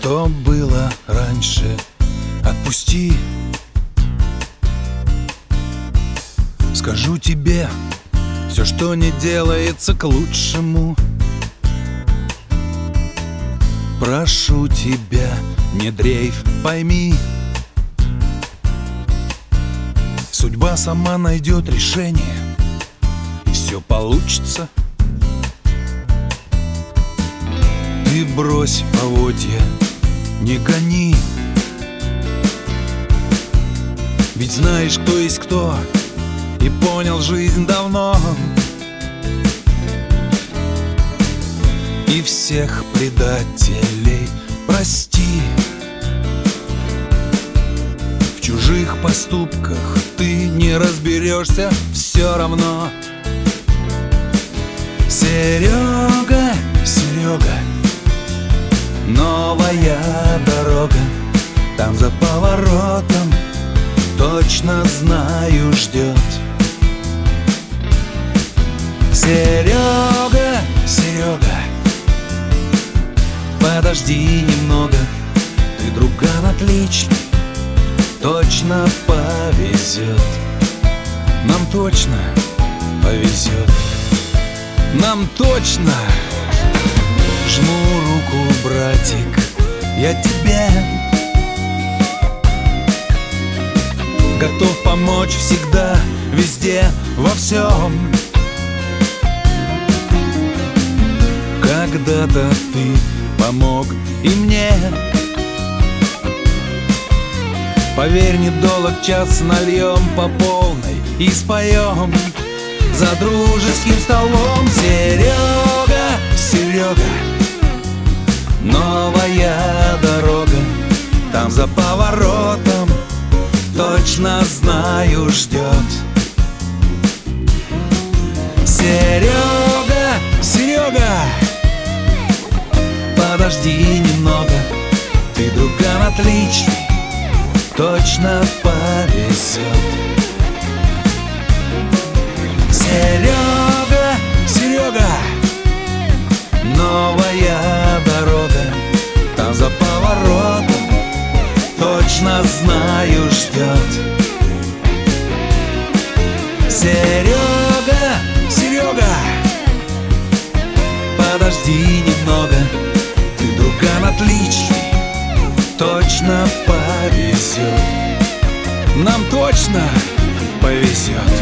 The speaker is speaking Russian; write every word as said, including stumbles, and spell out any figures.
что было раньше, отпусти. Скажу тебе все, что не делается к лучшему. Прошу тебя, не дрейф, пойми, судьба сама найдет решение, и все получится. Ты брось поводья, не гони, ведь знаешь, кто есть кто, и понял жизнь давно. И всех предателей прости. В чужих поступках ты не разберешься все равно. Серега, Серега, новая дорога, там за поворотом, точно знаю, ждет. Серега, Серега, подожди немного, ты друган отличный, точно повезет. Нам точно повезет. Нам точно. Жму руку, братик, я тебе готов помочь всегда, везде, во всем. Когда-то ты помог и мне. Поверь, недолг час, нальем по полной и споем за дружеским столом. Серега, Серега, новая дорога, там за поворотом, точно знаю, ждет. Серега, Серега, подожди немного, ты друган отличный, точно повезет. Серега, Серега, новая дорога, там за поворотом, точно знаю, ждет. Серега, Серега, подожди немного, ты друган отличный, точно повезет. Нам точно повезет.